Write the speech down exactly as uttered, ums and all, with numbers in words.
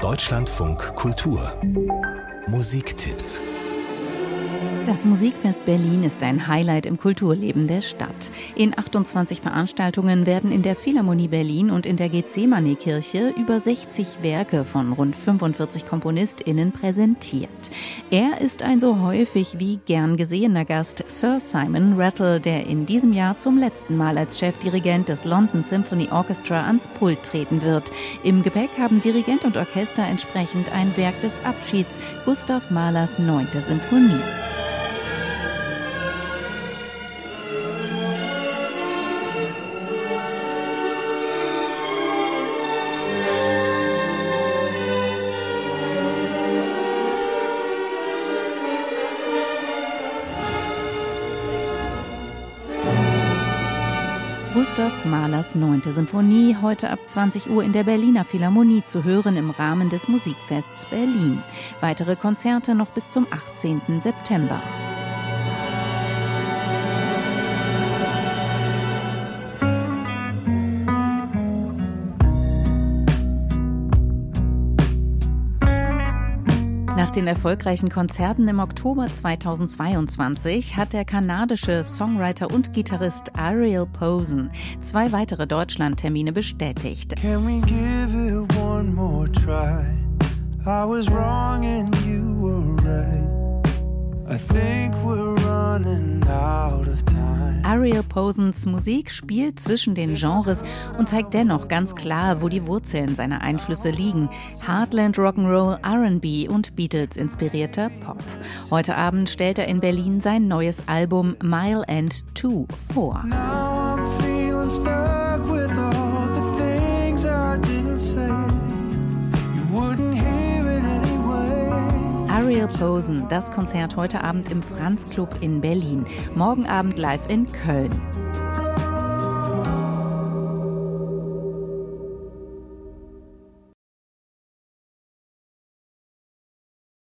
Deutschlandfunk Kultur Musiktipps. Das Musikfest Berlin ist ein Highlight im Kulturleben der Stadt. In achtundzwanzig Veranstaltungen werden in der Philharmonie Berlin und in der Gethsemane-Kirche über sechzig Werke von rund fünfundvierzig KomponistInnen präsentiert. Er ist ein so häufig wie gern gesehener Gast, Sir Simon Rattle, der in diesem Jahr zum letzten Mal als Chefdirigent des London Symphony Orchestra ans Pult treten wird. Im Gepäck haben Dirigent und Orchester entsprechend ein Werk des Abschieds, Gustav Mahlers neunte Symphonie. Gustav Mahlers neunte Symphonie, heute ab zwanzig Uhr in der Berliner Philharmonie zu hören im Rahmen des Musikfests Berlin. Weitere Konzerte noch bis zum achtzehnten September. Nach den erfolgreichen Konzerten im Oktober zweitausendzweiundzwanzig hat der kanadische Songwriter und Gitarrist Ariel Posen zwei weitere Deutschlandtermine bestätigt. Can we give it one more try? I was wrong and you were right. I think we're running out of time. Ariel Posens Musik spielt zwischen den Genres und zeigt dennoch ganz klar, wo die Wurzeln seiner Einflüsse liegen. Heartland Rock'n'Roll, R and B und Beatles-inspirierter Pop. Heute Abend stellt er in Berlin sein neues Album Mile End zwei vor. Now I'm feeling stuck with all the things I didn't say. You wouldn't hear it anyway. Ariel Posen, das Konzert heute Abend im Franz Club in Berlin. Morgen Abend live in Köln.